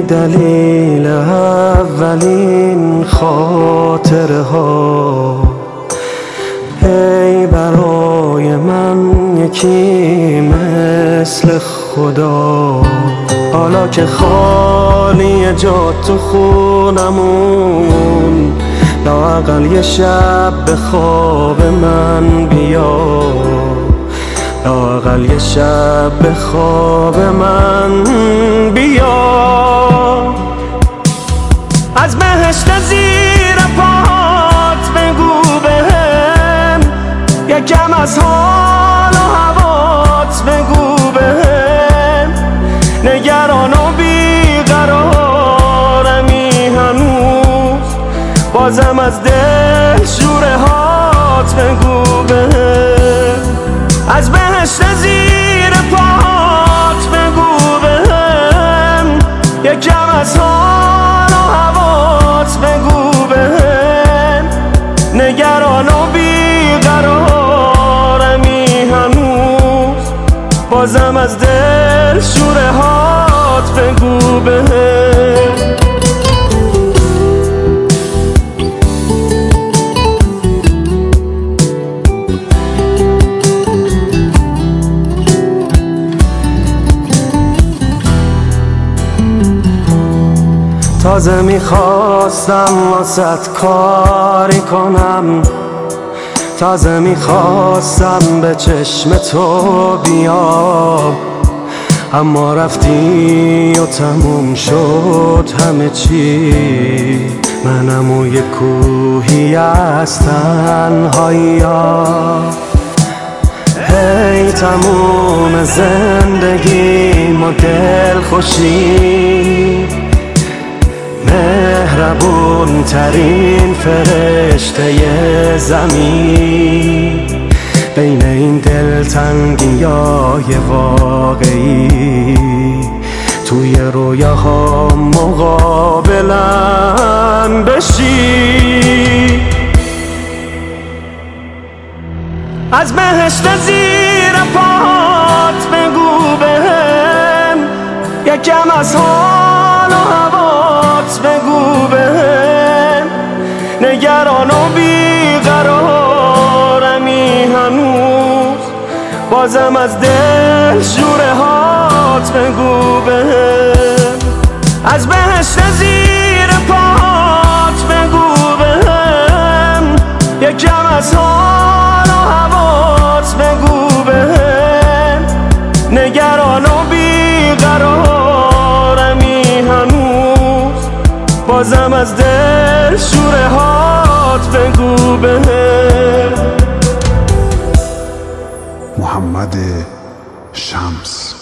دلیل اولین خاطره ها، ای برای من یکی مثل خدا. حالا که خالی جا تو خونمون، لااقل یه شب به خواب من بیا، لااقل یه شب به خواب من بیا. از بهشت زیر پات بگو بهم، یکم از حال و هوات بگو بهم. نگران و بیقرارمی هنوز، بازم از دل شوره هات بگو بهم. از بهشت زیر پات بگو بهم، یکم از حال و هوات بگو بهم. نگران و بیقرارمی هنوز، بازم از دل شوره هات بگو بهم. تازه میخواستم واسط کاری کنم، تازه میخواستم به چشم تو بیام، اما رفتی و تموم شد همه چی. منم و یه کوهی از تنهایی ها، هی تموم زندگیم و دلخوشی. مهربون ترین فرشته زمین، بین این دلتنگیای واقعی، توی رویاها مقابلم بشی. از بهشت زیر پات بگو بهم، یکم از حال و هوات بگو بهم. نگران و بیقرارمی هنوز، بازم از دل شوره هات بگو بهم. از بهشت زیر پات بگو بهم، یکم از حال و هوات بگو بهم. نگران و بیقرارمی هنوز، بازم از دل شوره هات بگو بهم. محمد شمس.